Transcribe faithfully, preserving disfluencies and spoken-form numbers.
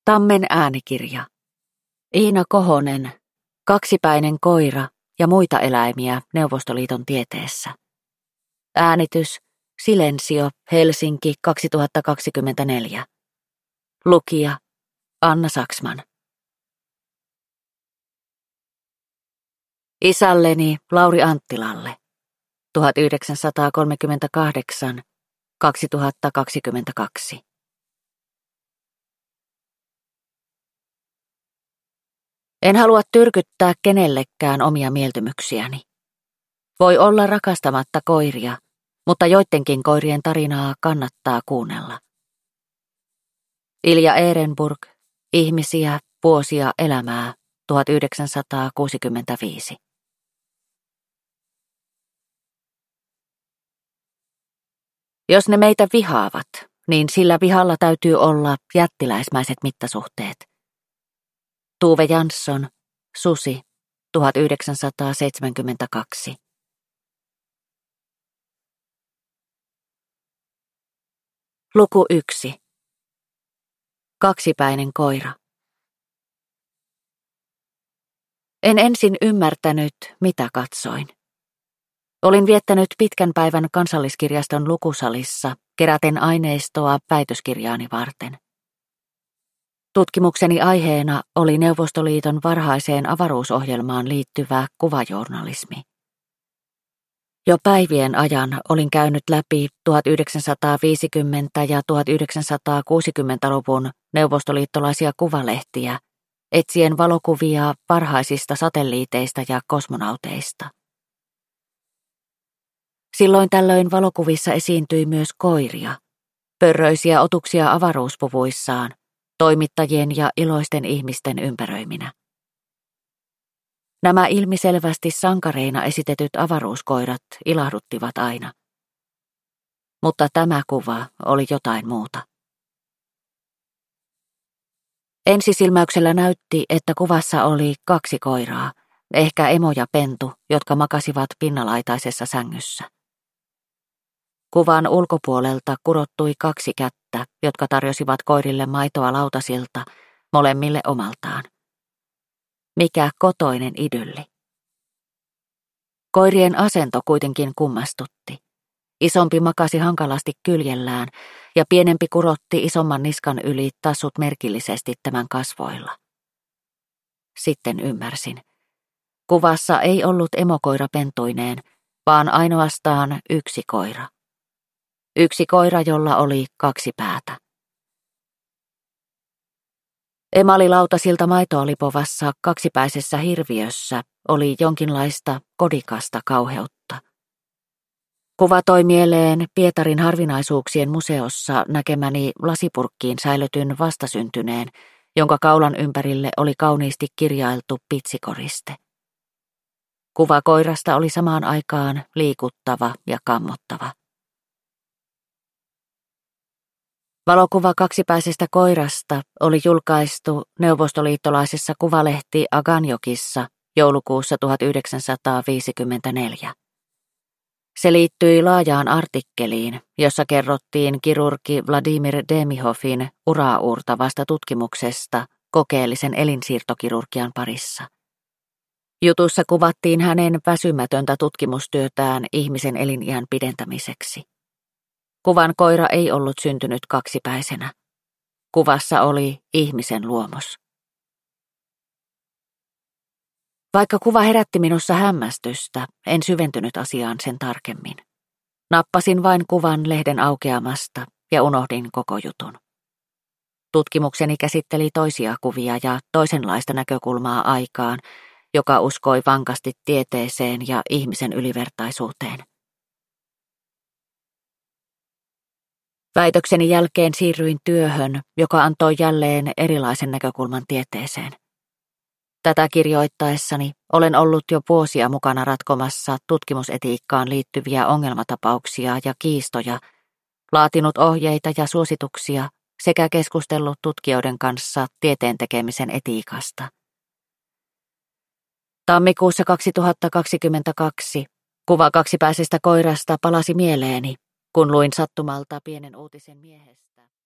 Tammen äänikirja. Iina Kohonen, Kaksipäinen koira ja muita eläimiä Neuvostoliiton tieteessä. Äänitys Silensio, Helsinki kaksituhattakaksikymmentäneljä. Lukija Anna Saksman. Isälleni Lauri Anttilalle. tuhatyhdeksänsataakolmekymmentäkahdeksan kaksituhattakaksikymmentäkaksi. En halua tyrkyttää kenellekään omia mieltymyksiäni. Voi olla rakastamatta koiria, mutta joidenkin koirien tarinaa kannattaa kuunnella. Ilja Ehrenburg, Ihmisiä, vuosia, elämää, tuhatyhdeksänsataakuusikymmentäviisi. Jos ne meitä vihaavat, niin sillä vihalla täytyy olla jättiläismäiset mittasuhteet. Tuve Jansson, Susi, tuhatyhdeksänsataaseitsemänkymmentäkaksi. Luku yksi. Kaksipäinen koira. En ensin ymmärtänyt, mitä katsoin. Olin viettänyt pitkän päivän Kansalliskirjaston lukusalissa, keräten aineistoa väitöskirjaani varten. Tutkimukseni aiheena oli Neuvostoliiton varhaiseen avaruusohjelmaan liittyvä kuvajournalismi. Jo päivien ajan olin käynyt läpi tuhatyhdeksänsataaviisikymmentä- ja tuhatyhdeksänsataakuusikymmentäluvun neuvostoliittolaisia kuvalehtiä, etsien valokuvia varhaisista satelliiteista ja kosmonauteista. Silloin tällöin valokuvissa esiintyi myös koiria, pörröisiä otuksia avaruuspuvuissaan, toimittajien ja iloisten ihmisten ympäröiminä. Nämä ilmiselvästi sankareina esitetyt avaruuskoirat ilahduttivat aina. Mutta tämä kuva oli jotain muuta. Ensisilmäyksellä näytti, että kuvassa oli kaksi koiraa, ehkä emo ja pentu, jotka makasivat pinnalaitaisessa sängyssä. Kuvan ulkopuolelta kurottui kaksi kättä, jotka tarjosivat koirille maitoa lautasilta, molemmille omaltaan. Mikä kotoinen idylli. Koirien asento kuitenkin kummastutti. Isompi makasi hankalasti kyljellään ja pienempi kurotti isomman niskan yli tassut merkillisesti tämän kasvoilla. Sitten ymmärsin. Kuvassa ei ollut emokoira pentuineen, vaan ainoastaan yksi koira. Yksi koira, jolla oli kaksi päätä. Emalilautasilta maitoa lipovassa kaksipäisessä hirviössä oli jonkinlaista kodikasta kauheutta. Kuva toi mieleen Pietarin harvinaisuuksien museossa näkemäni lasipurkkiin säilytyn vastasyntyneen, jonka kaulan ympärille oli kauniisti kirjailtu pitsikoriste. Kuva koirasta oli samaan aikaan liikuttava ja kammottava. Valokuva kaksipäisestä koirasta oli julkaistu neuvostoliittolaisessa kuvalehti Aganjokissa joulukuussa tuhatyhdeksänsataaviisikymmentäneljä. Se liittyi laajaan artikkeliin, jossa kerrottiin kirurgi Vladimir Demihovin uraauurtavasta tutkimuksesta kokeellisen elinsiirtokirurgian parissa. Jutussa kuvattiin hänen väsymätöntä tutkimustyötään ihmisen eliniän pidentämiseksi. Kuvan koira ei ollut syntynyt kaksipäisenä. Kuvassa oli ihmisen luomos. Vaikka kuva herätti minussa hämmästystä, en syventynyt asiaan sen tarkemmin. Nappasin vain kuvan lehden aukeamasta ja unohdin koko jutun. Tutkimukseni käsitteli toisia kuvia ja toisenlaista näkökulmaa aikaan, joka uskoi vankasti tieteeseen ja ihmisen ylivertaisuuteen. Väitökseni jälkeen siirryin työhön, joka antoi jälleen erilaisen näkökulman tieteeseen. Tätä kirjoittaessani olen ollut jo vuosia mukana ratkomassa tutkimusetiikkaan liittyviä ongelmatapauksia ja kiistoja, laatinut ohjeita ja suosituksia sekä keskustellut tutkijoiden kanssa tieteen tekemisen etiikasta. Tammikuussa kaksituhattakaksikymmentäkaksi kuva kaksipäisestä koirasta palasi mieleeni, kun luin sattumalta pienen uutisen miehestä.